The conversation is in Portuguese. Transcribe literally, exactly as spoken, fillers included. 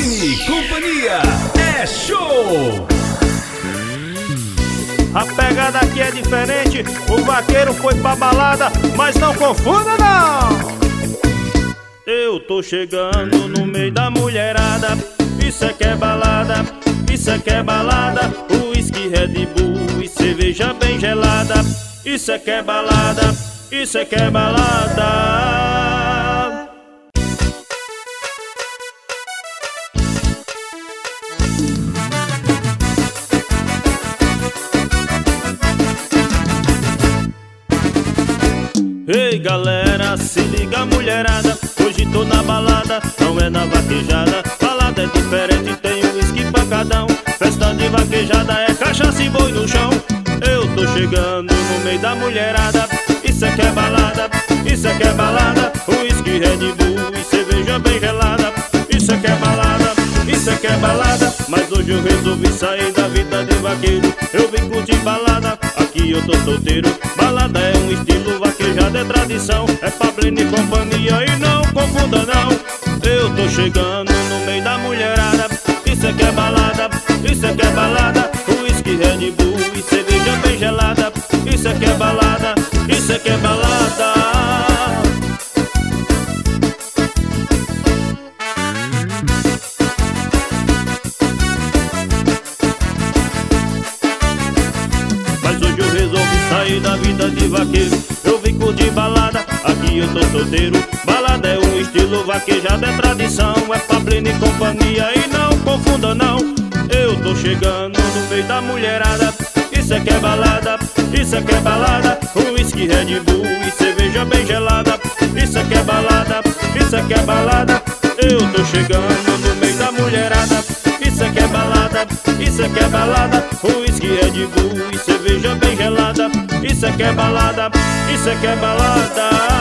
Pablini Companhia é show! A pegada aqui é diferente, o vaqueiro foi pra balada, mas não confunda não! Eu tô chegando no meio da mulherada, isso é que é balada, isso é que é balada, uísque, Red Bull e cerveja bem gelada, isso é que é balada, isso é que é balada. Ei galera, se liga mulherada, hoje tô na balada, não é na vaquejada. Balada é diferente, tem uísque pancadão, festa de vaquejada é cachaça e boi no chão. Eu tô chegando no meio da mulherada, isso é que é balada, isso é que é balada, uísque, Red Bull e cerveja bem gelada, isso é que é balada, isso é que é balada. Mas hoje eu resolvi sair da vida de vaqueiro, eu vim curtir balada, aqui eu tô solteiro. Balada é um estilo, vaquejada é tradição, é Pablini Companhia e não confunda não. Eu tô chegando no meio da mulherada, isso é que é balada, isso é que é balada, uísque, Red Bull e cerveja bem gelada, isso é que é balada, isso é que é balada. Mas hoje eu resolvi sair da vida de vaqueiro, eu vim curtir balada, aqui eu tô solteiro. Balada é um estilo, vaquejada é tradição, é Pablini Companhia e não confunda não. Eu tô chegando no meio da mulherada, isso é que é balada, isso é que é balada, uísque, Red Bull e cerveja bem gelada, isso é que é balada, isso é que é balada. Eu tô chegando no meio da mulherada, isso é que é balada, isso é que é balada, uísque, Red Bull e cerveja bem gelada, isso é que é balada, isso é que é balada.